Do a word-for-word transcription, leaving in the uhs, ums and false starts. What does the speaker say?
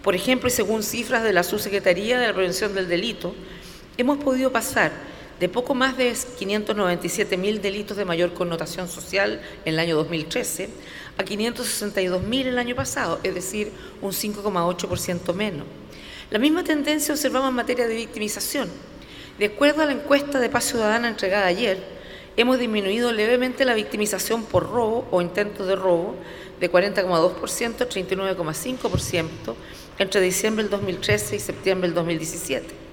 Por ejemplo, y según cifras de la Subsecretaría de la Prevención del Delito, hemos podido pasar de poco más de quinientos noventa y siete mil delitos de mayor connotación social en el año dos mil trece a quinientos sesenta y dos mil el año pasado, es decir, un cinco coma ocho por ciento menos. La misma tendencia observamos en materia de victimización. De acuerdo a la encuesta de Paz Ciudadana entregada ayer, hemos disminuido levemente la victimización por robo o intento de robo de cuarenta coma dos por ciento a treinta y nueve coma cinco por ciento entre diciembre del dos mil trece y septiembre del dos mil diecisiete.